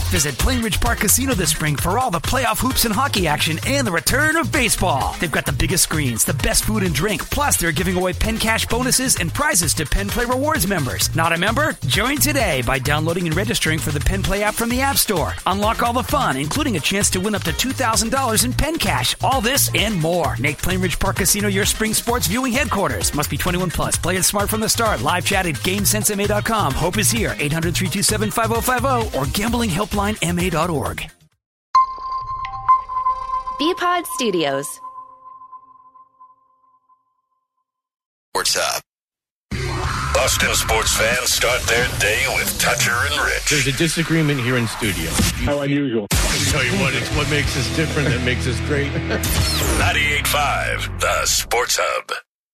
Visit Plainridge Park Casino this spring for all the playoff hoops and hockey action and the return of baseball. They've got the biggest screens, the best food and drink, plus they're giving away Penn Cash bonuses and prizes to Penn Play Rewards members. Not a member? Join today by downloading and registering for the Penn Play app from the App Store. Unlock all the fun, including a chance to win up to $2,000 in Penn Cash. All this and more. Make Plainridge Park Casino your spring sports viewing headquarters. Must be 21 plus. Play it smart from the start. Live chat at GameSenseMA.com. Hope is here. 800-327-5050 or gamblinghelplinema.org. BPod Studios. What's up? Boston sports fans start their day with Toucher and Rich. There's a disagreement here in studio. How unusual. I'll tell you what, it's what makes us different that makes us great. 98.5, the Sports Hub.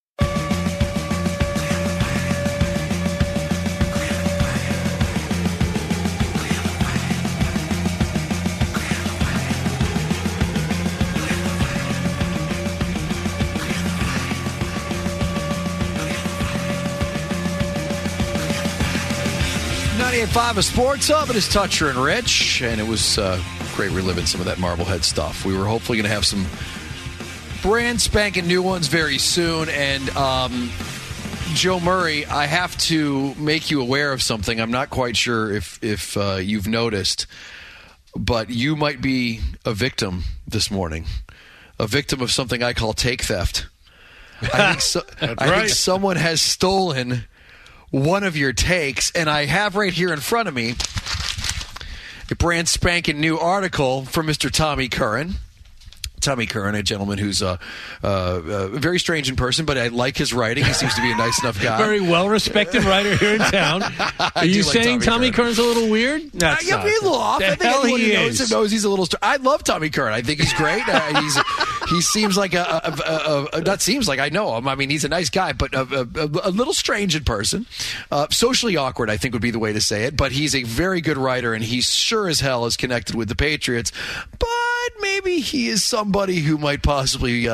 .5 of Sports Hub. It is Toucher and Rich, and it was great reliving some of that Marblehead stuff. We were hopefully going to have some brand spanking new ones very soon. And Joe Murray, I have to make you aware of something. I'm not quite sure if you've noticed, but you might be a victim this morning, a victim of something I call take theft. I think someone has stolen one of your takes, and I have right here in front of me a brand spanking new article from Mr. Tommy Curran. Tommy Curran, a gentleman who's very strange in person, but I like his writing. He seems to be a nice enough guy. Very well-respected writer here in town. Are you saying Tommy Curran's a little weird? Yeah, he's a little off. I think anyone who knows he's a little I love Tommy Curran. I think he's great. He seems like not seems like, I know him. I mean, he's a nice guy, but a little strange in person. Socially awkward, I think would be the way to say it. But he's a very good writer, and he sure as hell is connected with the Patriots. But maybe he is somebody who might possibly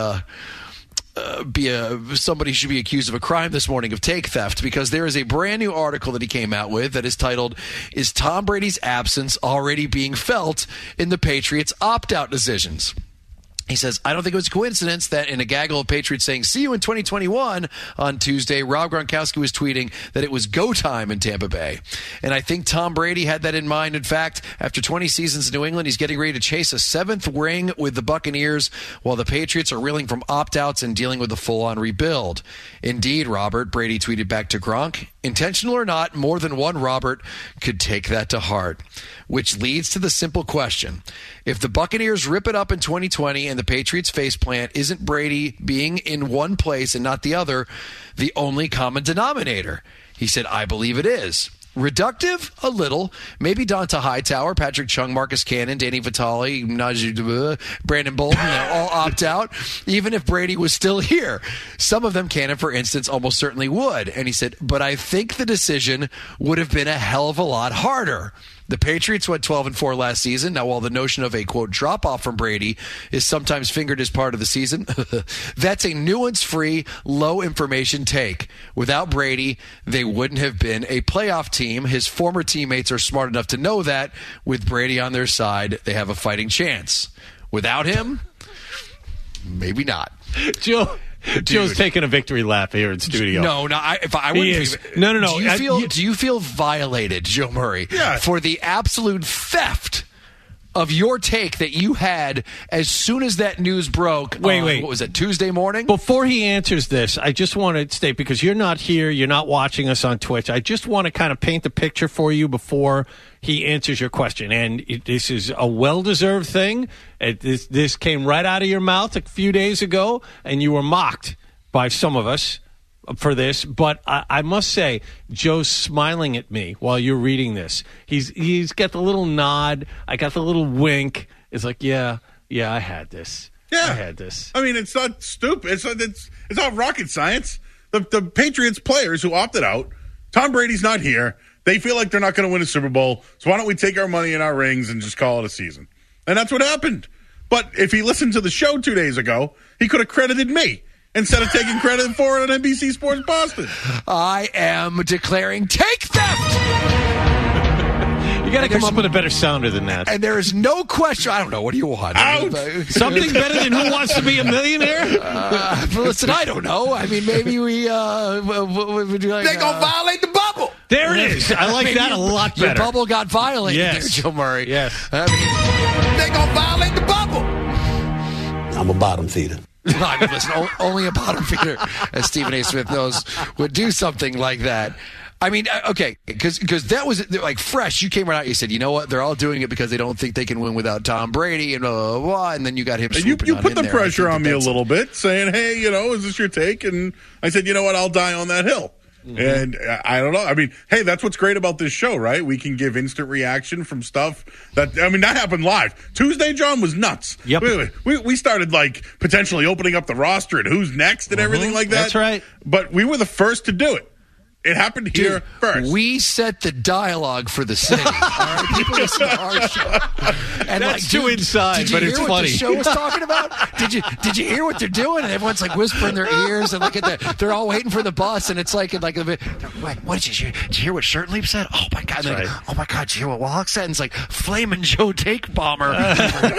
somebody should be accused of a crime this morning of take theft, because there is a brand new article that he came out with that is titled, "Is Tom Brady's absence already being felt in the Patriots opt-out decisions?" He says, "I don't think it was a coincidence that in a gaggle of Patriots saying, 'see you in 2021' on Tuesday, Rob Gronkowski was tweeting that it was go time in Tampa Bay. And I think Tom Brady had that in mind. In fact, after 20 seasons in New England, he's getting ready to chase a 7th ring with the Buccaneers while the Patriots are reeling from opt-outs and dealing with a full-on rebuild. Indeed, Robert," Brady tweeted back to Gronk. "Intentional or not, more than one Robert could take that to heart." Which leads to the simple question. If the Buccaneers rip it up in 2020 and the Patriots faceplant, isn't Brady being in one place and not the other the only common denominator? He said, "I believe it is." Reductive? A little. Maybe Donta Hightower, Patrick Chung, Marcus Cannon, Danny Vitale, Brandon Bolden, all opt out, even if Brady was still here. Some of them, Cannon, for instance, almost certainly would. And he said, "But I think the decision would have been a hell of a lot harder." The Patriots went 12-4 last season. Now, while the notion of a, quote, drop-off from Brady is sometimes fingered as part of the season, that's a nuance-free, low-information take. Without Brady, they wouldn't have been a playoff team. His former teammates are smart enough to know that. With Brady on their side, they have a fighting chance. Without him, maybe not. Joe's taking a victory lap here in studio. No. I wouldn't. No. Do you feel violated, Joe Murray, yeah, for the absolute theft of your take that you had as soon as that news broke? Wait. What was it, Tuesday morning? Before he answers this, I just want to state, because you're not here, you're not watching us on Twitch, I just want to kind of paint the picture for you before he answers your question. And this is a well-deserved thing. This came right out of your mouth a few days ago, and you were mocked by some of us for this. But I must say, Joe's smiling at me while you're reading this. He's got the little nod. I got the little wink. It's like, yeah, I had this. Yeah, I had this. I mean, it's not stupid. It's not rocket science. The Patriots players who opted out, Tom Brady's not here. They feel like they're not going to win a Super Bowl, so why don't we take our money and our rings and just call it a season? And that's what happened. But if he listened to the show 2 days ago, he could have credited me instead of taking credit for it on NBC Sports Boston. I am declaring take theft. You got to come up with a better sounder than that. And there is no question. I don't know. What do you want? Something better than Who Wants to Be a Millionaire? Listen, I don't know. I mean, maybe we would like. They're going to violate the bubble. There it is. I like that a lot better. Your bubble got violated there, Joe Murray. Yes. They're going to violate the bubble. I'm a bottom feeder. Listen, only a bottom feeder, as Stephen A. Smith knows, would do something like that. I mean, okay, because that was like fresh. You came right out. You said, you know what? They're all doing it because they don't think they can win without Tom Brady and blah, blah, blah. And then you got him. You put the pressure on me a little bit, saying, "Hey, is this your take?" And I said, "You know what? I'll die on that hill." Mm-hmm. And I don't know. I mean, hey, that's what's great about this show, right? We can give instant reaction from stuff that happened live. Tuesday, John, was nuts. Yep. We started like potentially opening up the roster and who's next and everything like that. That's right. But we were the first to do it. It happened here first. We set the dialogue for the city. All right, people listen to our show. And that's too inside, but it's funny. Did you hear what the show was talking about? Did you hear what they're doing? And everyone's like whispering their ears, and they're all waiting for the bus, and it's like what did you hear? Did you hear what Shirt Leap said? Oh my god! Right. Oh my god! Did you hear what Wallach said? And it's like Flamin' Joe Take Bomber. And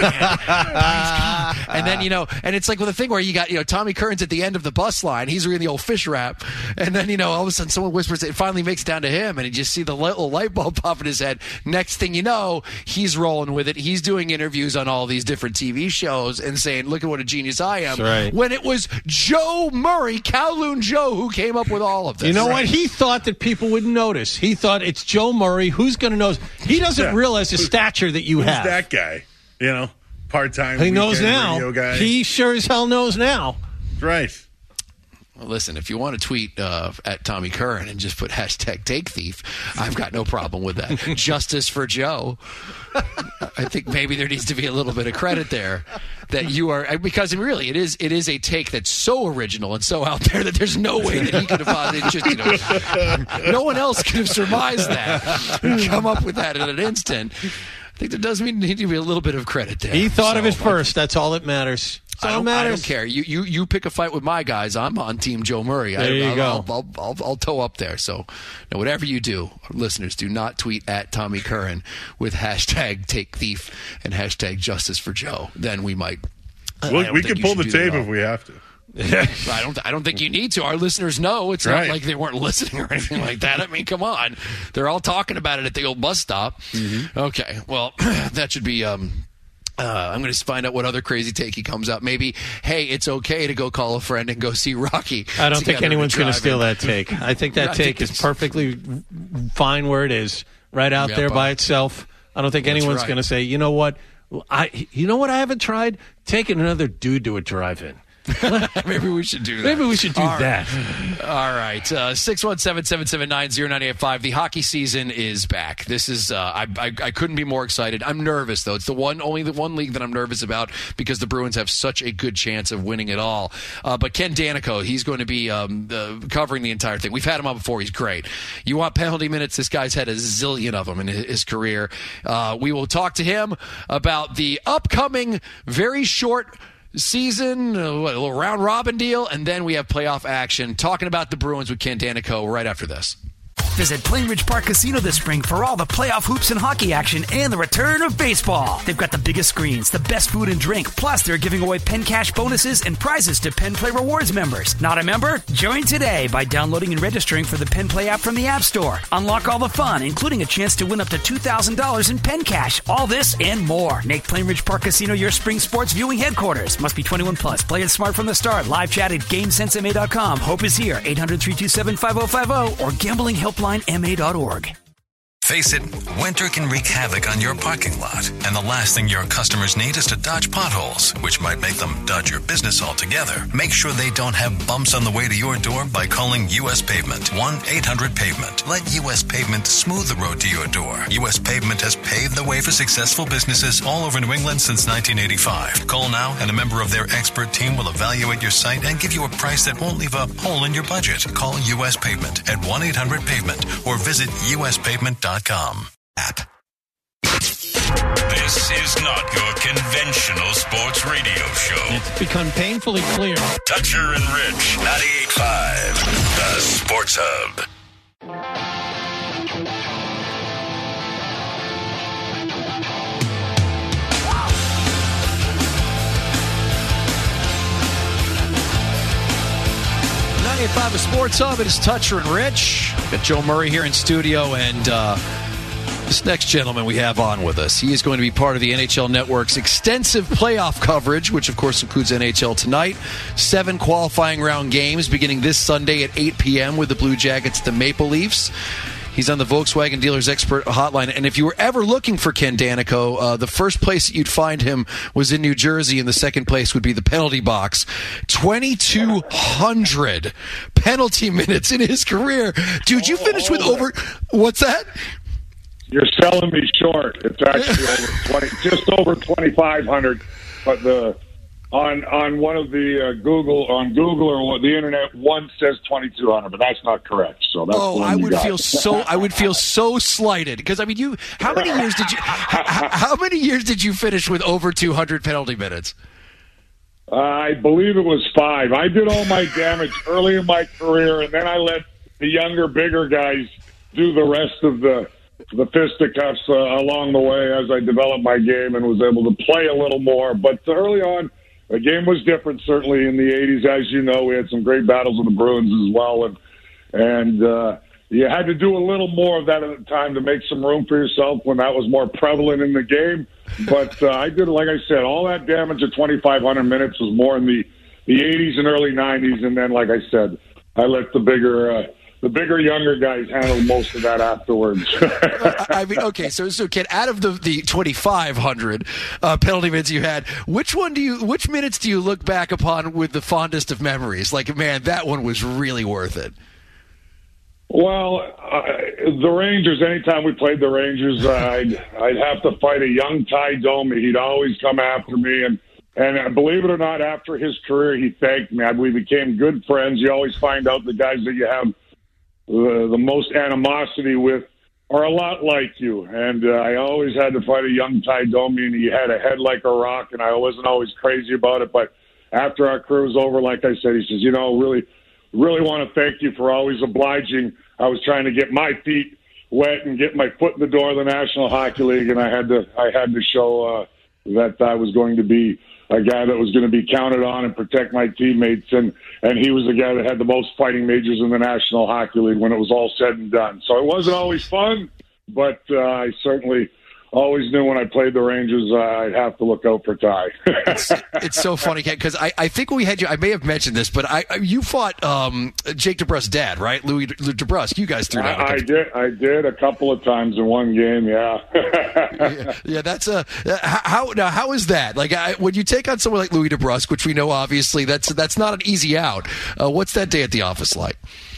then and it's like with a thing where you got Tommy Curran's at the end of the bus line. He's reading the old fish rap, and then all of a sudden someone whispers, it finally makes it down to him, and you just see the little light bulb pop in his head. Next thing you know, he's rolling with it. He's doing interviews on all these different TV shows and saying, look at what a genius I am. Right. When it was Joe Murray, Kowloon Joe, who came up with all of this. You know what? He thought that people would notice. He thought it's Joe Murray. Who's going to notice? He doesn't realize the stature that you have. Who's that guy? Part-time He knows now. radio guy. He sure as hell knows now. Right. Well, listen, if you want to tweet at Tommy Curran and just put #Take Thief, I've got no problem with that. Justice for Joe. I think maybe there needs to be a little bit of credit there that you are, because really it is a take that's so original and so out there that there's no way that he could have no one else could have surmised that and come up with that in an instant. I think there does need to be a little bit of credit there. He thought of it first. That's all that matters. I don't care. You pick a fight with my guys. I'm on Team Joe Murray. There you go. I'll toe up there. So, whatever you do, listeners, do not tweet at Tommy Curran with #Take Thief and #Justice for Joe. Then we might. We can pull the tape if we have to. I don't think you need to. Our listeners know. It's not like they weren't listening or anything like that. I mean, come on. They're all talking about it at the old bus stop. Mm-hmm. Okay. Well, that should be. I'm going to find out what other crazy take he comes out. Maybe, hey, it's okay to go call a friend and go see Rocky. I don't think anyone's going to steal that take. I think that take is perfectly fine where it is, right out there by itself. I don't think anyone's going to say, you know what I haven't tried? Taking another dude to a drive-in. Maybe we should do that. Maybe we should do that. All right. 617-779-0985. The hockey season is back. This is I couldn't be more excited. I'm nervous though. It's only the one league that I'm nervous about because the Bruins have such a good chance of winning it all. But Ken Danico, he's going to be covering the entire thing. We've had him on before. He's great. You want penalty minutes? This guy's had a zillion of them in his career. We will talk to him about the upcoming very short season, a little round robin deal, and then we have playoff action. Talking about the Bruins with Ken Danico right after this. Visit Plainridge Park Casino this spring for all the playoff hoops and hockey action and the return of baseball. They've got the biggest screens, the best food and drink, plus they're giving away Penn Cash bonuses and prizes to Penn Play Rewards members. Not a member? Join today by downloading and registering for the Penn Play app from the App Store. Unlock all the fun, including a chance to win up to $2,000 in Penn Cash. All this and more. Make Plainridge Park Casino your spring sports viewing headquarters. Must be 21 plus. Play it smart from the start. Live chat at GameSenseMA.com. Hope is here. 800-327-5050 or gamblinghelplinema.org. Face it, winter can wreak havoc on your parking lot, and the last thing your customers need is to dodge potholes, which might make them dodge your business altogether. Make sure they don't have bumps on the way to your door by calling U.S. Pavement, 1-800-PAVEMENT. Let U.S. Pavement smooth the road to your door. U.S. Pavement has paved the way for successful businesses all over New England since 1985. Call now, and a member of their expert team will evaluate your site and give you a price that won't leave a hole in your budget. Call U.S. Pavement at 1-800-PAVEMENT or visit uspavement.com. App. This is not your conventional sports radio show. It's become painfully clear. Toucher and Rich, 98.5, the Sports Hub. 98.5 of Sports Hub. It is Toucher and Rich. Got Joe Murray here in studio, and this next gentleman we have on with us, he is going to be part of the NHL Network's extensive playoff coverage, which of course includes NHL tonight. 7 qualifying round games beginning this Sunday at 8 p.m. with the Blue Jackets, the Maple Leafs. He's on the Volkswagen Dealers Expert Hotline. And if you were ever looking for Ken Danico, the first place that you'd find him was in New Jersey, and the second place would be the penalty box. 2,200 penalty minutes in his career. Dude, you finished with over... What's that? You're selling me short. It's actually over just over 2,500. But on one of the Google or the internet, one says 2,200, but that's not correct. So that's I would feel so slighted, because I mean, how many years did you finish with over 200 penalty minutes? I believe it was 5. I did all my damage early in my career, and then I let the younger, bigger guys do the rest of the fisticuffs along the way as I developed my game and was able to play a little more. But early on, the game was different, certainly in the 80s. As you know, we had some great battles with the Bruins as well. And you had to do a little more of that at the time to make some room for yourself when that was more prevalent in the game. But I did, like I said, all that damage at 2,500 minutes was more in the 80s and early 90s. And then, like I said, I let the bigger, younger guys handle most of that afterwards. I mean, okay, so Ken, out of the 2,500 penalty minutes you had, which minutes do you look back upon with the fondest of memories? Like, man, that one was really worth it. Well, the Rangers. Anytime we played the Rangers, I'd have to fight a young Ty Domi. He'd always come after me, and believe it or not, after his career, he thanked me. We became good friends. You always find out the guys that you have the most animosity with are a lot like you. And I always had to fight a young Ty Domi, and he had a head like a rock, and I wasn't always crazy about it. But after our career was over, like I said, he says, really want to thank you for always obliging. I was trying to get my feet wet and get my foot in the door of the National Hockey League, and I had to show that I was going to be a guy that was going to be counted on and protect my teammates. And he was the guy that had the most fighting majors in the National Hockey League when it was all said and done. So it wasn't always fun, but I certainly always knew when I played the Rangers I'd have to look out for Ty. It's so funny, Ken, because I think we had you. I may have mentioned this, but you fought Jake DeBrusk's dad, right? Louis DeBrusk. You guys threw down. I did a couple of times in one game. Yeah. yeah. That's how is that? Like when you take on someone like Louis DeBrusk, which we know obviously that's not an easy out. What's that day at the office like?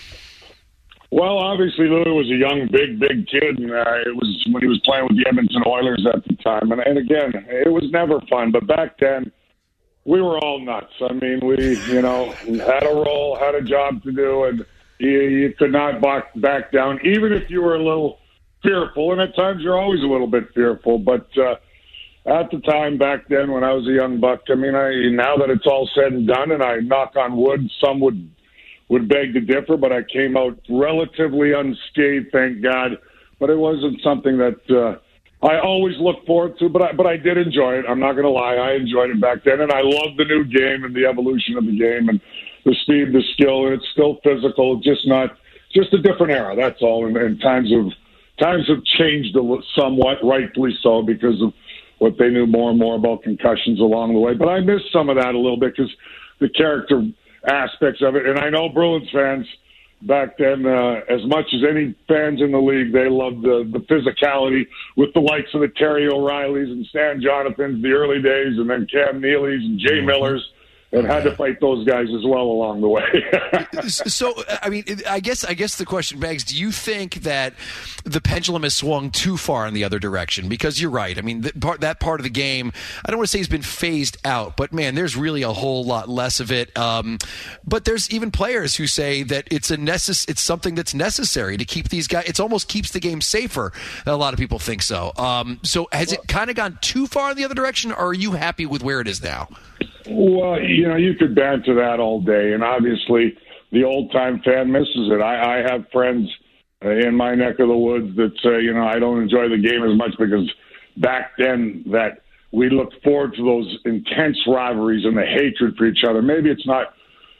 Well, obviously, Louis was a young, big kid, and it was when he was playing with the Edmonton Oilers at the time. And again, it was never fun. But back then, we were all nuts. I mean, we, had a role, had a job to do, and you could not back down, even if you were a little fearful. And at times, you're always a little bit fearful. But at the time, back then, when I was a young buck, I mean, now that it's all said and done, and I knock on wood, some would beg to differ, but I came out relatively unscathed, thank God. But it wasn't something that I always look forward to, but I did enjoy it. I'm not going to lie. I enjoyed it back then, and I love the new game and the evolution of the game and the speed, the skill, and it's still physical, just a different era, that's all. And times have changed somewhat, rightfully so, because of what they knew more and more about concussions along the way. But I miss some of that a little bit because the character aspects of it. And I know Bruins fans back then, as much as any fans in the league, they loved the physicality with the likes of the Terry O'Reillys and Stan Jonathans, the early days, and then Cam Neely's and Jay Millers. And had to fight those guys as well along the way. So, I mean, I guess the question begs: do you think that the pendulum has swung too far in the other direction? Because you're right. I mean, that part of the game, I don't want to say has been phased out, but man, there's really a whole lot less of it. But there's even players who say that it's something that's necessary to keep these guys. It almost keeps the game safer. A lot of people think so. So, has it kind of gone too far in the other direction, or are you happy with where it is now? Well, you could banter that all day, and obviously the old-time fan misses it. I have friends in my neck of the woods that say, I don't enjoy the game as much because back then that we looked forward to those intense rivalries and the hatred for each other. Maybe it's not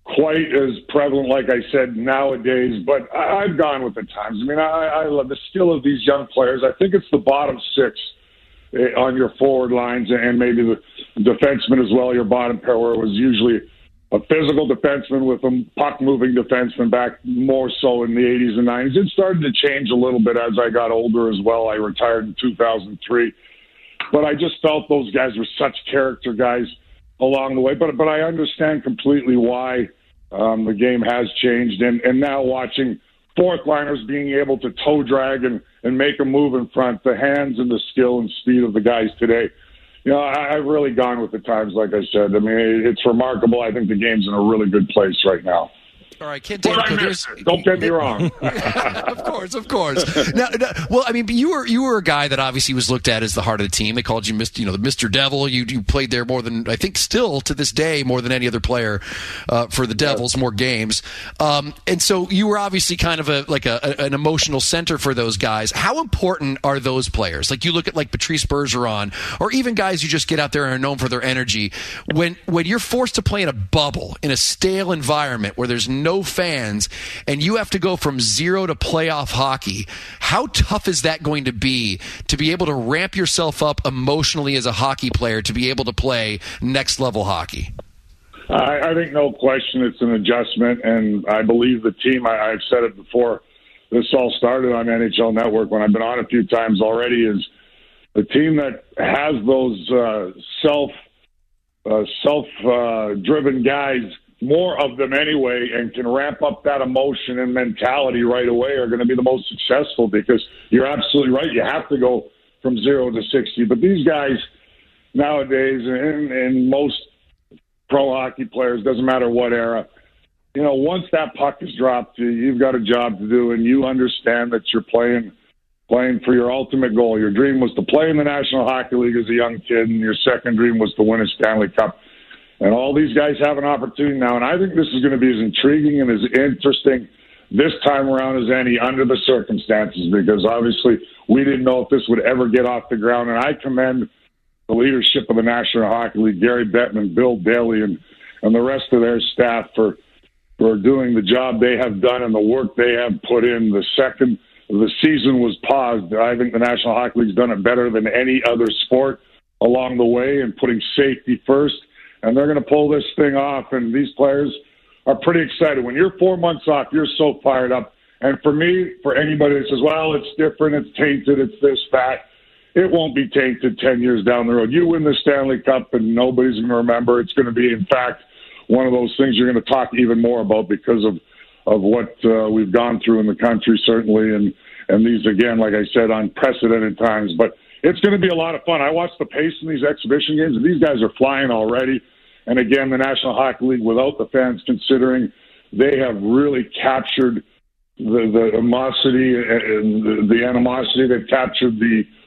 quite as prevalent, like I said, nowadays, but I've gone with the times. I mean, I love the skill of these young players. I think it's the bottom six on your forward lines and maybe the defenseman as well, your bottom pair, where it was usually a physical defenseman with a puck-moving defenseman back more so in the 80s and 90s. It started to change a little bit as I got older as well. I retired in 2003. But I just felt those guys were such character guys along the way. But I understand completely why the game has changed. And now watching fourth liners being able to toe drag and make a move in front, the hands and the skill and speed of the guys today. You know, I've really gone with the times, like I said. I mean, it's remarkable. I think the game's in a really good place right now. All right, Ken. Don't get me wrong. Of course. Now, well, I mean, you were a guy that obviously was looked at as the heart of the team. They called you, the Mr. Devil. You played there more than, I think, still to this day, more than any other player for the Devils, more games. And so you were obviously kind of an emotional center for those guys. How important are those players? Like you look at like Patrice Bergeron, or even guys who just get out there and are known for their energy. When you're forced to play in a bubble, in a stale environment where there's no fans, and you have to go from zero to playoff hockey, how tough is that going to be able to ramp yourself up emotionally as a hockey player to be able to play next level hockey? I think no question it's an adjustment, and I believe the team, I've said it before, this all started on NHL Network when I've been on a few times already, is the team that has those self-driven guys, more of them anyway, and can ramp up that emotion and mentality right away are going to be the most successful, because you're absolutely right. You have to go from 0 to 60. But these guys nowadays, and most pro hockey players, doesn't matter what era, you know, once that puck is dropped, you've got a job to do, and you understand that you're playing for your ultimate goal. Your dream was to play in the National Hockey League as a young kid, and your second dream was to win a Stanley Cup. And all these guys have an opportunity now, and I think this is going to be as intriguing and as interesting this time around as any under the circumstances, because obviously we didn't know if this would ever get off the ground. And I commend the leadership of the National Hockey League, Gary Bettman, Bill Daly, and the rest of their staff for doing the job they have done and the work they have put in. The second the season was paused, I think the National Hockey League's done it better than any other sport along the way, and putting safety first. And they're going to pull this thing off, and these players are pretty excited. When you're 4 months off, you're so fired up. And for me, for anybody that says, well, it's different, it's tainted, it's this, that, it won't be tainted 10 years down the road. You win the Stanley Cup, and nobody's going to remember. It's going to be, in fact, one of those things you're going to talk even more about because of what we've gone through in the country, certainly, and these, again, like I said, unprecedented times. But it's going to be a lot of fun. I watched the pace in these exhibition games, and these guys are flying already. And again, the National Hockey League, without the fans considering, they have really captured the animosity and the animosity. They've captured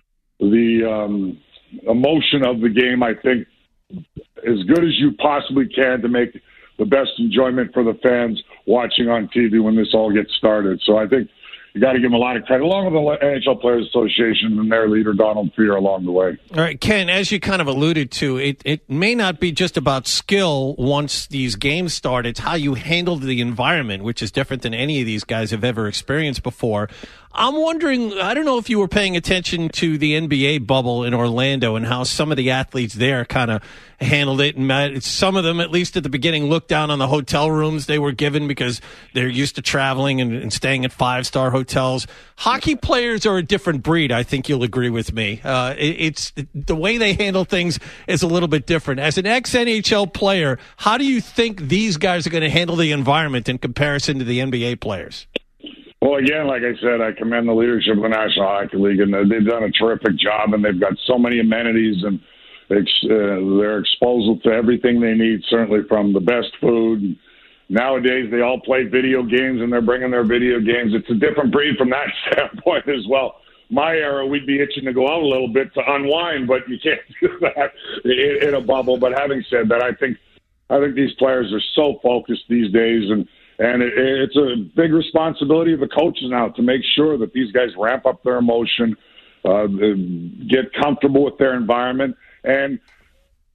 the emotion of the game, I think, as good as you possibly can to make the best enjoyment for the fans watching on TV when this all gets started. So I think you got to give them a lot of credit, along with the NHL Players Association and their leader, Donald Fehr, along the way. All right, Ken, as you kind of alluded to, it may not be just about skill once these games start. It's how you handle the environment, which is different than any of these guys have ever experienced before. I'm wondering, I don't know if you were paying attention to the NBA bubble in Orlando and how some of the athletes there kind of handled it. And some of them, at least at the beginning, looked down on the hotel rooms they were given because they're used to traveling and staying at five-star hotels. Hockey players are a different breed. I think you'll agree with me. It's the way they handle things is a little bit different. As an ex-NHL player, how do you think these guys are going to handle the environment in comparison to the NBA players? Well, again, like I said, I commend the leadership of the National Hockey League, and they've done a terrific job, and they've got so many amenities, and they're exposed to everything they need, certainly from the best food. Nowadays, they all play video games, and they're bringing their video games. It's a different breed from that standpoint as well. My era, we'd be itching to go out a little bit to unwind, but you can't do that in a bubble. But having said that, I think these players are so focused these days, and it's a big responsibility of the coaches now to make sure that these guys ramp up their emotion, get comfortable with their environment. And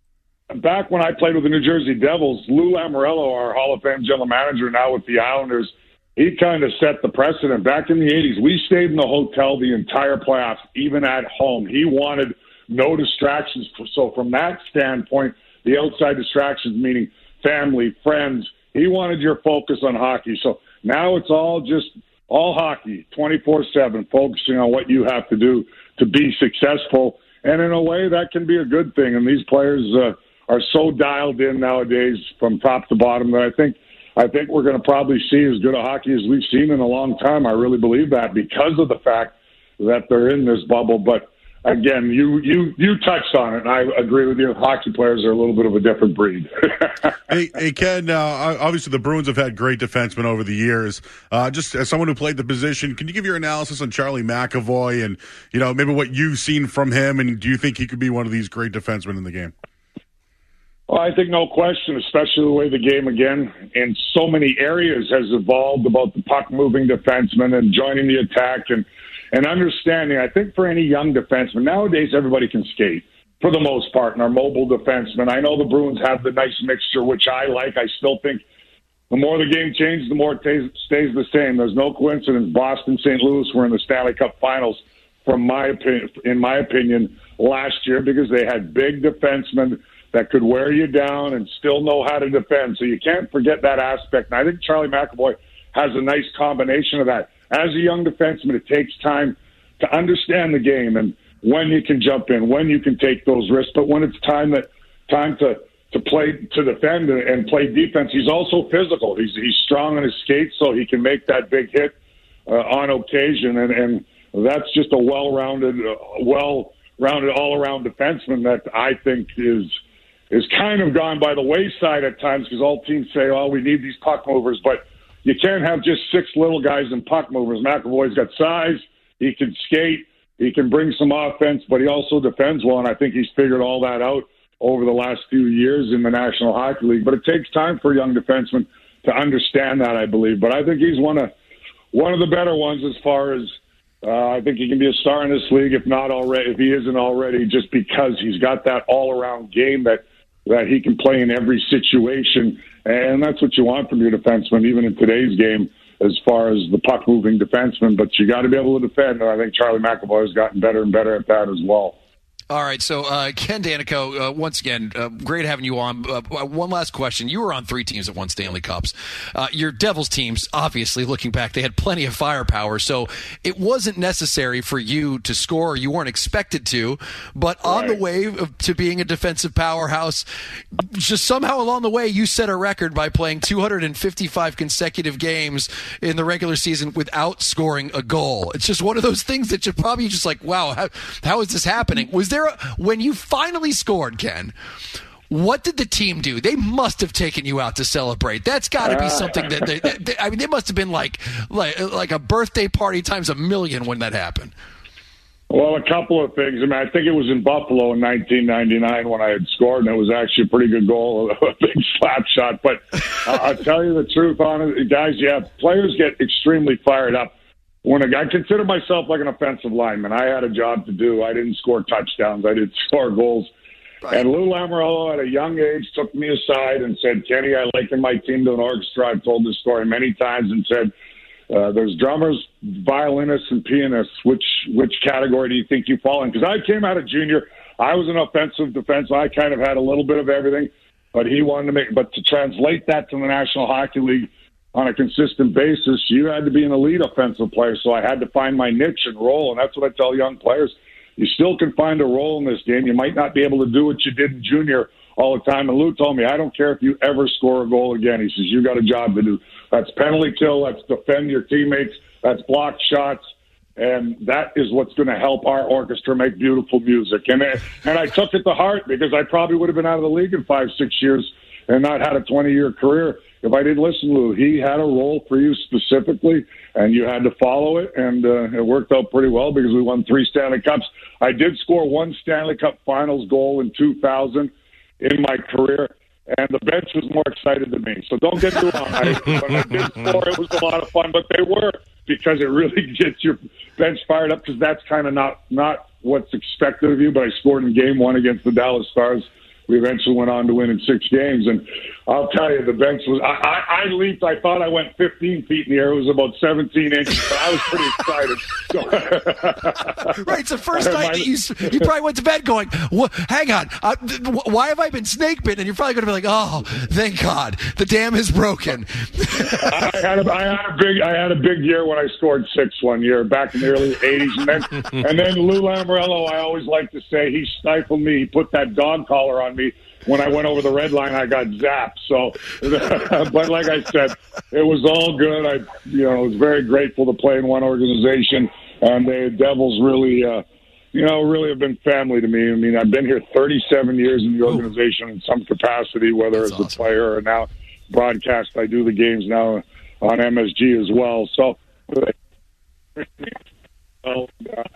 back when I played with the New Jersey Devils, Lou Lamoriello, our Hall of Fame general manager now with the Islanders, he kind of set the precedent. Back in the 80s, we stayed in the hotel the entire playoffs, even at home. He wanted no distractions. So from that standpoint, the outside distractions, meaning family, friends, he wanted your focus on hockey. So now it's all hockey, 24/7, focusing on what you have to do to be successful. And in a way, that can be a good thing. And these players are so dialed in nowadays from top to bottom that I think we're going to probably see as good a hockey as we've seen in a long time. I really believe that because of the fact that they're in this bubble. But again, you touched on it, and I agree with you. Hockey players are a little bit of a different breed. Hey, Ken, obviously the Bruins have had great defensemen over the years. Just as someone who played the position, can you give your analysis on Charlie McAvoy and, maybe what you've seen from him, and do you think he could be one of these great defensemen in the game? Well, I think no question, especially the way the game, again, in so many areas has evolved about the puck-moving defenseman and joining the attack and understanding. I think for any young defenseman, nowadays everybody can skate for the most part, and are mobile defensemen. I know the Bruins have the nice mixture, which I like. I still think the more the game changes, the more it stays the same. There's no coincidence. Boston, St. Louis were in the Stanley Cup Finals, in my opinion, last year because they had big defensemen that could wear you down and still know how to defend. So you can't forget that aspect. And I think Charlie McAvoy has a nice combination of that. As a young defenseman, it takes time to understand the game and when you can jump in, when you can take those risks. But when it's time to play, to defend and play defense, he's also physical. He's strong on his skates, so he can make that big hit on occasion. And that's just a well-rounded all-around defenseman that I think is kind of gone by the wayside at times because all teams say, oh, we need these puck movers. But you can't have just six little guys and puck movers. McAvoy's got size. He can skate. He can bring some offense, but he also defends well, and I think he's figured all that out over the last few years in the National Hockey League. But it takes time for young defensemen to understand that, I believe. But I think he's one of the better ones as far as I think he can be a star in this league, if he isn't already, just because he's got that all-around game that he can play in every situation. And that's what you want from your defenseman, even in today's game, as far as the puck-moving defenseman. But you got to be able to defend, and I think Charlie McAvoy has gotten better and better at that as well. All right, so Ken Daneyko, once again, great having you on. One last question. You were on 3 teams that won Stanley Cups. Your Devils teams, obviously, looking back, they had plenty of firepower, so it wasn't necessary for you to score. You weren't expected to, but on the way to being a defensive powerhouse, just somehow along the way, you set a record by playing 255 consecutive games in the regular season without scoring a goal. It's just one of those things that you're probably just like, wow, how is this happening? When you finally scored, Ken, what did the team do? They must have taken you out to celebrate. That's got to be something that they must have been like a birthday party times a million when that happened. Well, a couple of things. I mean, I think it was in Buffalo in 1999 when I had scored, and it was actually a pretty good goal, a big slap shot. But I'll tell you the truth on it, guys, players get extremely fired up. I consider myself like an offensive lineman. I had a job to do. I didn't score touchdowns. I did score goals. Right. And Lou Lamoriello at a young age took me aside and said, Kenny, I liken my team to an orchestra. I've told this story many times and said, there's drummers, violinists, and pianists. Which category do you think you fall in? Because I came out of junior. I was an offensive defense. I kind of had a little bit of everything. But he wanted to translate that to the National Hockey League on a consistent basis, you had to be an elite offensive player. So I had to find my niche and role, and that's what I tell young players. You still can find a role in this game. You might not be able to do what you did in junior all the time. And Lou told me, I don't care if you ever score a goal again. He says, you got a job to do. That's penalty kill. That's defend your teammates. That's block shots. And that is what's going to help our orchestra make beautiful music. And I took it to heart because I probably would have been out of the league in 5-6 years and not had a 20-year career if I didn't listen to Lou. He had a role for you specifically, and you had to follow it, and it worked out pretty well because we won 3 Stanley Cups. I did score 1 Stanley Cup Finals goal in 2000 in my career, and the bench was more excited than me. So don't get me wrong. When I did score, it was a lot of fun, but they were, because it really gets your bench fired up, because that's kind of not what's expected of you. But I scored in Game 1 against the Dallas Stars we eventually went on to win in 6 games. And I'll tell you, the bench was, I leaped. I thought I went 15 feet in the air. It was about 17 inches, but I was pretty excited. Right, it's the first night that you probably went to bed going, hang on, why have I been snake bitten? And you're probably going to be like, oh, thank God, the dam is broken. I had a big year when I scored 6 one year back in the early 80s. And then Lou Lamoriello, I always like to say, he stifled me. He put that dog collar on me. When I went over the red line, I got zapped. So, but like I said, it was all good. I was very grateful to play in one organization, and the Devils really, really have been family to me. I mean, I've been here 37 years in the organization in some capacity, whether as a player or now broadcast. I do the games now on MSG as well. So, when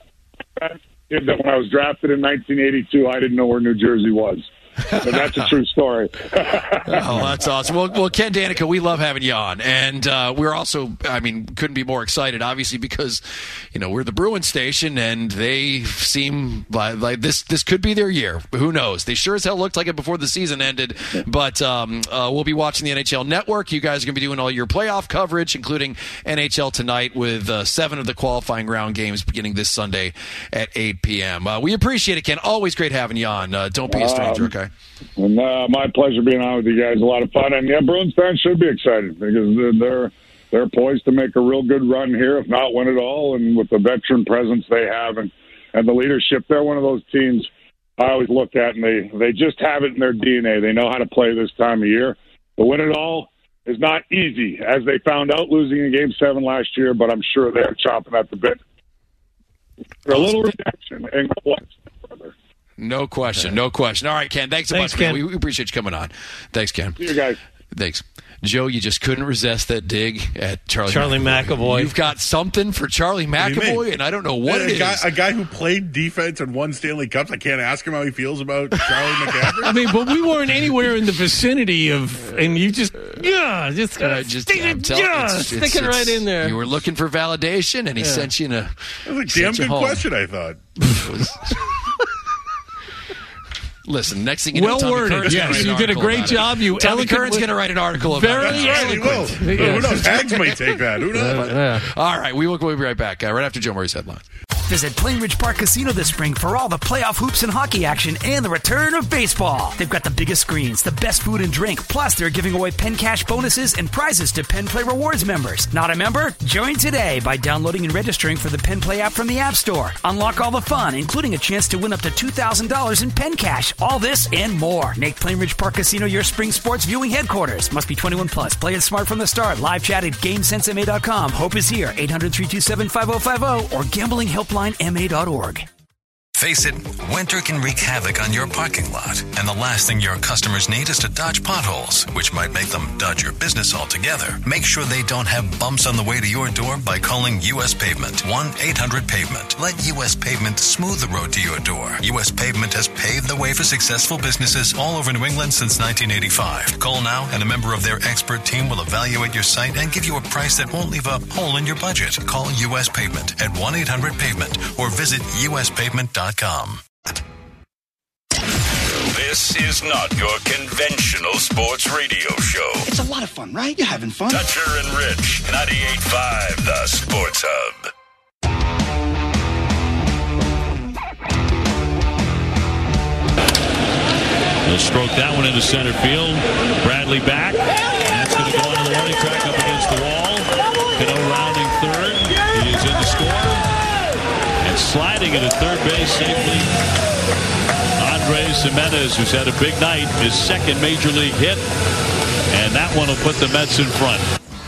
I was drafted in 1982, I didn't know where New Jersey was. And that's a true story. Oh, that's awesome. Well, Ken Danica, we love having you on. And we're also, couldn't be more excited, obviously, because, we're the Bruins station, and they seem like this could be their year. Who knows? They sure as hell looked like it before the season ended. But we'll be watching the NHL Network. You guys are going to be doing all your playoff coverage, including NHL Tonight, with 7 of the qualifying round games beginning this Sunday at 8 p.m. We appreciate it, Ken. Always great having you on. Don't be a stranger, okay? And my pleasure being on with you guys. A lot of fun. And Bruins fans should be excited because they're poised to make a real good run here, if not win it all. And with the veteran presence they have and the leadership, they're one of those teams I always look at, and they just have it in their DNA. They know how to play this time of year. To win it all is not easy, as they found out losing in Game 7 last year, but I'm sure they're chomping at the bit for a little redemption and what's further. No question. All right, Ken, thanks so much, Ken. We appreciate you coming on. Thanks, Ken. See you guys. Thanks. Joe, you just couldn't resist that dig at Charlie McAvoy. You've got something for Charlie McAvoy, and I don't know what it is. A guy who played defense and won Stanley Cups. I can't ask him how he feels about Charlie McAvoy. But we weren't anywhere in the vicinity of, and you stick it right in there. You were looking for validation, and he sent you in a. That was a damn good question, I thought. Listen, next thing you know, Tommy Curran's yes, you did a great job. Tommy Curran's going to write an article about it. He will. Who knows? Hags may take that. Who knows? All right, we'll be right back right after Joe Murray's headlines. Visit Plainridge Park Casino this spring for all the playoff hoops and hockey action and the return of baseball. They've got the biggest screens, the best food and drink, plus they're giving away Penn Cash bonuses and prizes to Penn Play Rewards members. Not a member? Join today by downloading and registering for the Penn Play app from the App Store. Unlock all the fun, including a chance to win up to $2,000 in Penn Cash. All this and more. Make Plainridge Park Casino your spring sports viewing headquarters. Must be 21 plus. Play it smart from the start. Live chat at GameSenseMA.com. Hope is here. 800-327-5050 or GamblingHelplineMA.org. Face it, winter can wreak havoc on your parking lot. And the last thing your customers need is to dodge potholes, which might make them dodge your business altogether. Make sure they don't have bumps on the way to your door by calling U.S. Pavement. 1-800-PAVEMENT. Let U.S. Pavement smooth the road to your door. U.S. Pavement has paved the way for successful businesses all over New England since 1985. Call now and a member of their expert team will evaluate your site and give you a price that won't leave a hole in your budget. Call U.S. Pavement at 1-800-PAVEMENT or visit uspavement.com. This is not your conventional sports radio show. It's a lot of fun, right? You're having fun. Dutcher and Rich, 98.5, the Sports Hub. They'll stroke that one into center field. Bradley back. That's going to go on the warning track up against the wall. Cano rounding third. He is in the score. And sliding into third base safely. Andres Gimenez, who's had a big night, his second major league hit. And that one will put the Mets in front.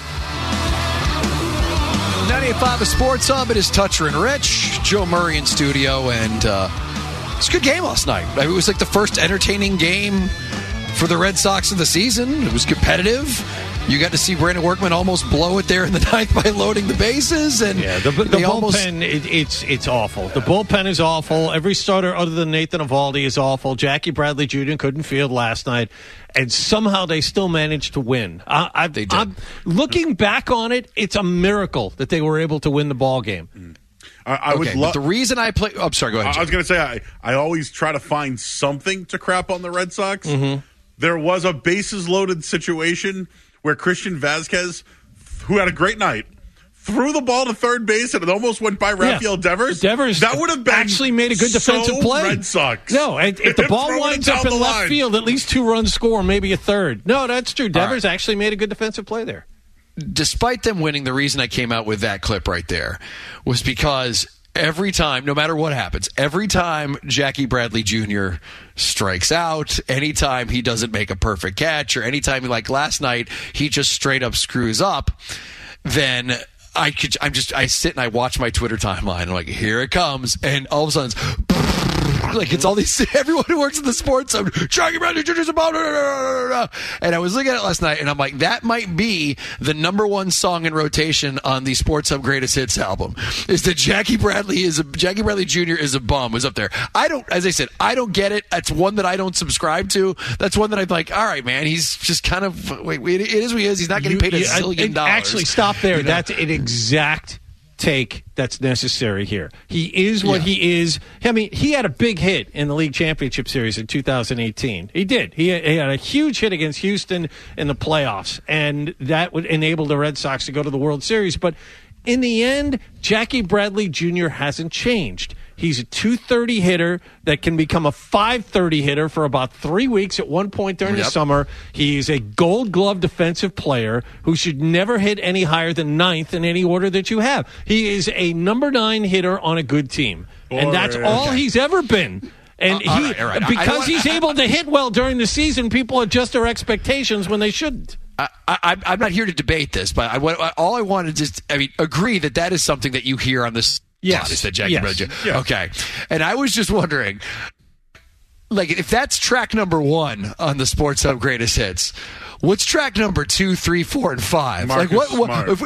98.5 The Sports Hub. It is Toucher and Rich. Joe Murray in studio. And it's a good game last night. It was like the first entertaining game for the Red Sox of the season. It was competitive. You got to see Brandon Workman almost blow it there in the ninth by loading the bases, and the bullpen it's awful. The bullpen is awful. Every starter other than Nathan Eovaldi is awful. Jackie Bradley Jr. couldn't field last night, and somehow they still managed to win. They did. Looking back on it, it's a miracle that they were able to win the ball game. I would love. The reason I play. I'm sorry. Go ahead. I was going to say I always try to find something to crap on the Red Sox. Mm-hmm. There was a bases loaded situation where Christian Vazquez, who had a great night, threw the ball to third base and it almost went by Rafael Devers. That would have actually made a good defensive play. Red Sox. No, if the ball winds up in left field, at least 2 runs score, maybe a third. No, that's true. Devers actually made a good defensive play there. Despite them winning, the reason I came out with that clip right there was because every time, no matter what happens, every time Jackie Bradley Jr. strikes out, anytime he doesn't make a perfect catch, or anytime, like last night, he just straight up screws up, then I sit and I watch my Twitter timeline. I'm like, here it comes, and all of a sudden, it's all these everyone who works in the sports. Jackie Bradley Jr.'s about, and I was looking at it last night, and I'm like, that might be the number one song in rotation on the Sports Hub Greatest Hits album. Is that Jackie Bradley Jr. is a bum? Was up there. As I said, I don't get it. That's one that I don't subscribe to. That's one that I'm like, all right, man, he's just kind of it is what he is. He's not getting paid $1 zillion. Actually, stop there. You know? That's an exact take that's necessary here. He is what he is. I mean, he had a big hit in the league championship series in 2018. He did. He had a huge hit against Houston in the playoffs, and that would enable the Red Sox to go to the World Series. But in the end, Jackie Bradley Jr. hasn't changed. He's a .230 hitter that can become a .530 hitter for about 3 weeks at one point during the summer. He's a Gold Glove defensive player who should never hit any higher than 9th in any order that you have. He is a number 9 hitter on a good team. And that's all he's ever been. And because he's able to hit well during the season, people adjust their expectations when they shouldn't. I'm not here to debate this, but all I wanted to agree that is something that you hear on this. Yes. Is that Jackie Bradley? Yeah. Okay. And I was just wondering, if that's track number 1 on the Sports Hub Greatest Hits, what's track number 2, 3, 4, and 5? Marcus Smart.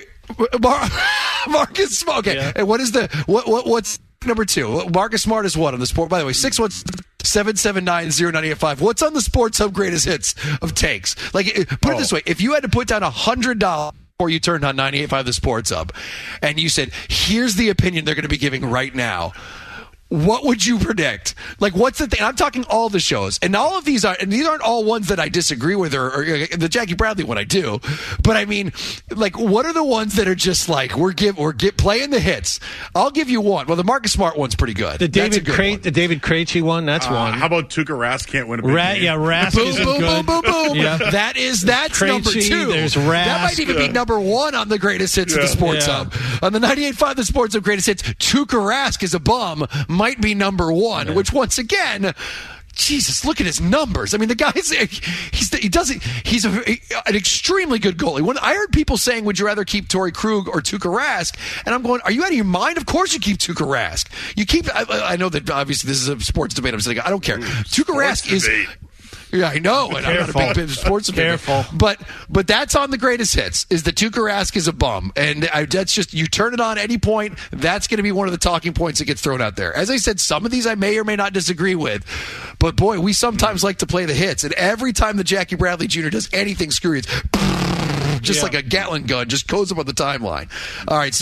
Marcus Smart. Okay. Yeah. And what's number 2? Marcus Smart is what on the sport? By the way, 617-779-0985. What's on the Sports Hub Greatest Hits of takes? Put it this way: if you had to put down $100 before you turned on 98.5 The Sports Hub, and you said, "Here's the opinion they're going to be giving right now," what would you predict? What's the thing? I'm talking all the shows, and all of these aren't all ones that I disagree with, or the Jackie Bradley one I do. But I mean, what are the ones that are just we're playing the hits? I'll give you one. Well, the Marcus Smart one's pretty good. The David Krejci one. That's one. How about Tuukka Rask can't win a big game? Yeah, Rask is good. Boom, boom, boom. Yeah. That's Krejci, number 2. There's Rask. That might even be number 1 on the Greatest Hits of the Sports Hub. On the 98.5 The Sports Hub Greatest Hits, Tuukka Rask is a bum. Might be number 1, which once again, Jesus, look at his numbers. I mean, the guy's he's an extremely good goalie. I heard people saying, "Would you rather keep Torrey Krug or Tuukka Rask?" And I'm going, "Are you out of your mind? Of course you keep Tuukka Rask. You keep." I know that obviously this is a sports debate. I'm saying I don't care. Tuukka Rask is. Yeah, I know. And I'm not a big sports fan. Careful. But that's on the Greatest Hits, is that Tuukka Rask is a bum. And that's just, you turn it on at any point, that's going to be one of the talking points that gets thrown out there. As I said, some of these I may or may not disagree with. But boy, we sometimes like to play the hits. And every time the Jackie Bradley Jr. does anything screwy, it's just like a Gatling gun, just goes up on the timeline. All right,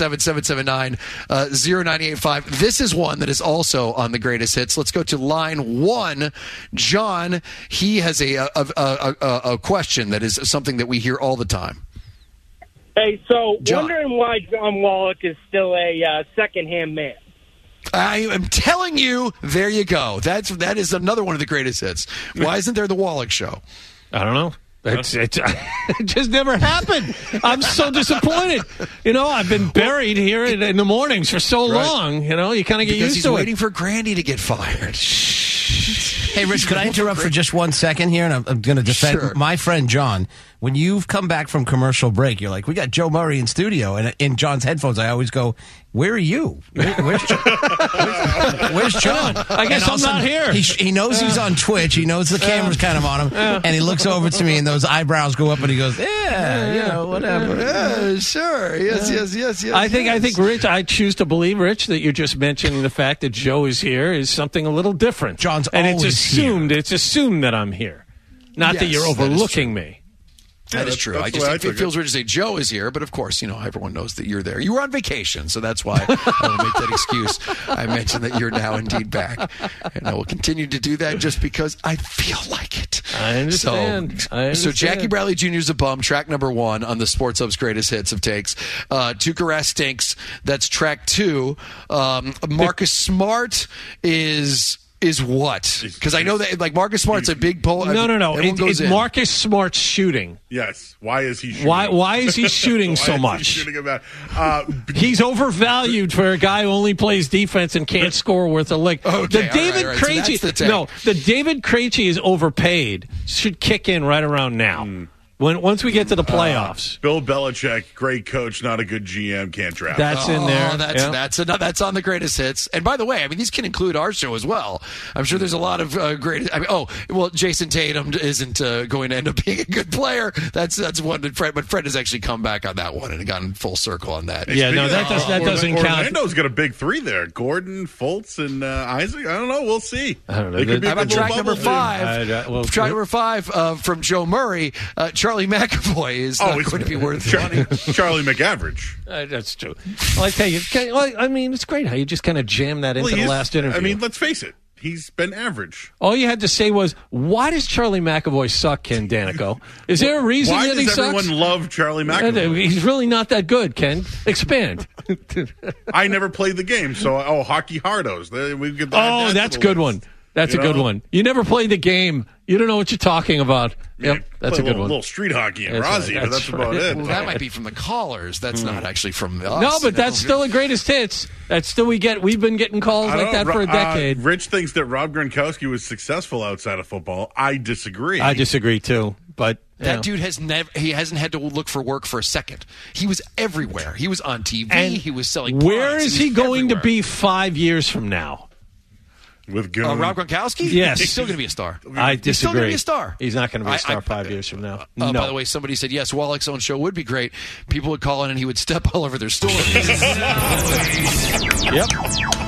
617-779-0985. This is one that is also on the Greatest Hits. Let's go to line 1. John, he has a question that is something that we hear all the time. Hey, so John. Wondering why John Wallach is still a second-hand man. I am telling you, there you go. That is another one of the Greatest Hits. Why isn't there the Wallach Show? I don't know. It just never happened. I'm so disappointed. I've been buried here in the mornings for so long. You kind of get used to it. He's waiting for Grandy to get fired. Hey, Rich, could I interrupt for just 1 second here? And I'm going to defend my friend John. When you've come back from commercial break, you're like, "We got Joe Murray in studio." And in John's headphones, I always go, "Where are you? Where's John?" I guess I'm not here. He knows he's on Twitch. He knows the camera's kind of on him. And he looks over to me, and those eyebrows go up, and he goes, whatever. Yeah, sure. Yes. I think, Rich, I choose to believe, Rich, that you're just mentioning the fact that Joe is here is something a little different. John's and always it's assumed that I'm here. Not that you're overlooking me. That is true. I just think it feels weird to say Joe is here, but of course, everyone knows that you're there. You were on vacation, so that's why I will make that excuse. I mentioned that you're now indeed back. And I will continue to do that just because I feel like it. I understand. So Jackie Bradley Jr. is a bum, track number 1 on the Sports Hub's greatest hits of takes. Tuukka Rask stinks. That's track 2. Marcus Smart is what? Because I know that Marcus Smart's a big pull. No. It's Marcus Smart's shooting. Yes. Why is he shooting? Why is he shooting so much? He's overvalued for a guy who only plays defense and can't score worth a lick. Okay, the David Krejci, the David Krejci is overpaid. Should kick in right around now. Once we get to the playoffs. Bill Belichick, great coach, not a good GM, can't draft. That's in there. That's on the greatest hits. And by the way, these can include our show as well. I'm sure there's a lot of great. Jason Tatum isn't going to end up being a good player. That's one that Fred, but Fred has actually come back on that one and gotten full circle on that. That doesn't count. Orlando's got a big 3 there: Gordon, Fultz, and Isaac. I don't know. We'll see. I don't know. How about track number 5? Track number 5 from Joe Murray. Charlie McAvoy is not going to be worth money. Charlie McAverage. That's true. Well, I tell you, it's great how you just kind of jam that into the last interview. Let's face it. He's been average. All you had to say was, why does Charlie McAvoy suck, Ken Danico? Is there a reason that he sucks? Why does everyone love Charlie McAvoy? He's really not that good, Ken. Expand. I never played the game, so, hockey hardos. That's a good one. That's a good one. You never played the game. You don't know what you're talking about. Yep, that's a good one. A little street hockey and Rozzy, but that's about it. Well, that might be from the callers. That's not actually from us. No, but that's still the greatest hits. That's still we've been getting calls like that for a decade. Rich thinks that Rob Gronkowski was successful outside of football. I disagree. I disagree too. But that dude hasn't had to look for work for a second. He was everywhere. He was on TV. And he was selling. Where is he going to be 5 years from now? With Rob Gronkowski? Yes. He's still going to be a star. I disagree. He's still going to be a star. He's not going to be a star 5 years from now. No. By the way, somebody said, yes, Wallach's own show would be great. People would call in and he would step all over their stories. Yep.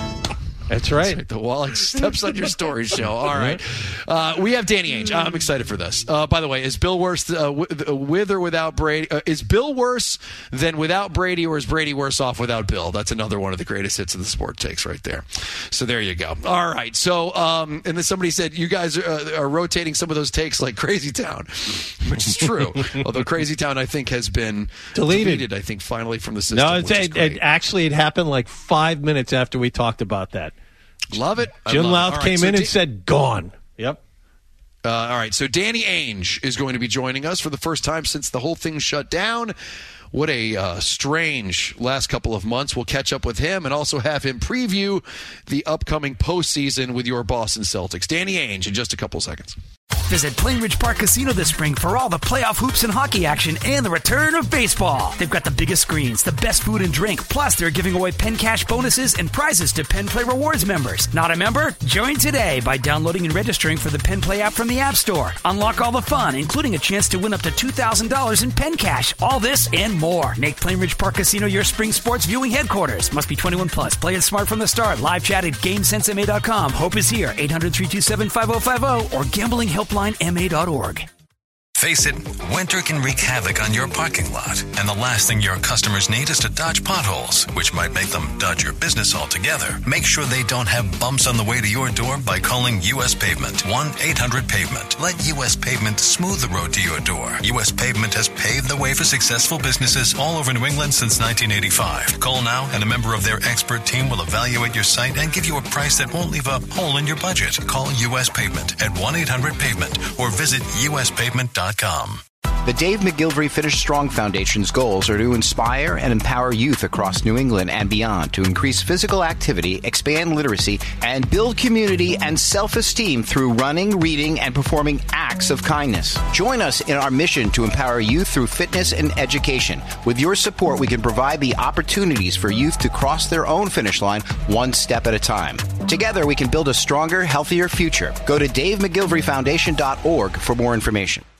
That's right. The Wallach Steps on Your Story show. All right. We have Danny Ainge. I'm excited for this. By the way, is Bill worse with or without Brady? Is Bill worse than without Brady, or is Brady worse off without Bill? That's another one of the greatest hits of the sport takes right there. So there you go. All right. So, and then somebody said, you guys are rotating some of those takes like Crazy Town, which is true. Although Crazy Town, I think, has been deleted, I think, finally from the system. No, it happened like 5 minutes after we talked about that. Love it. Jim Louth came in and said, gone. Yep. All right. So Danny Ainge is going to be joining us for the first time since the whole thing shut down. What a strange last couple of months. We'll catch up with him and also have him preview the upcoming postseason with your Boston Celtics. Danny Ainge in just a couple seconds. Visit Plainridge Park Casino this spring for all the playoff hoops and hockey action and the return of baseball. They've got the biggest screens, the best food and drink, plus they're giving away Penn Cash bonuses and prizes to Penn Play Rewards members. Not a member? Join today by downloading and registering for the Penn Play app from the App Store. Unlock all the fun, including a chance to win up to $2,000 in Penn Cash. All this and more. Make Plainridge Park Casino your spring sports viewing headquarters. Must be 21 plus. Play it smart from the start. Live chat at GameSenseMA.com. Hope is here. 800-327-5050 or GamblingHelplineMA.org. Face it, winter can wreak havoc on your parking lot, and the last thing your customers need is to dodge potholes, which might make them dodge your business altogether. Make sure they don't have bumps on the way to your door by calling U.S. Pavement, 1-800-PAVEMENT. Let U.S. Pavement smooth the road to your door. U.S. Pavement has paved the way for successful businesses all over New England since 1985. Call now, and a member of their expert team will evaluate your site and give you a price that won't leave a hole in your budget. Call U.S. Pavement at 1-800-PAVEMENT or visit uspavement.com. The Dave McGilvery Finish Strong Foundation's goals are to inspire and empower youth across New England and beyond to increase physical activity, expand literacy, and build community and self-esteem through running, reading, and performing acts of kindness. Join us in our mission to empower youth through fitness and education. With your support, we can provide the opportunities for youth to cross their own finish line one step at a time. Together, we can build a stronger, healthier future. Go to DaveMcGilveryFoundation.org for more information.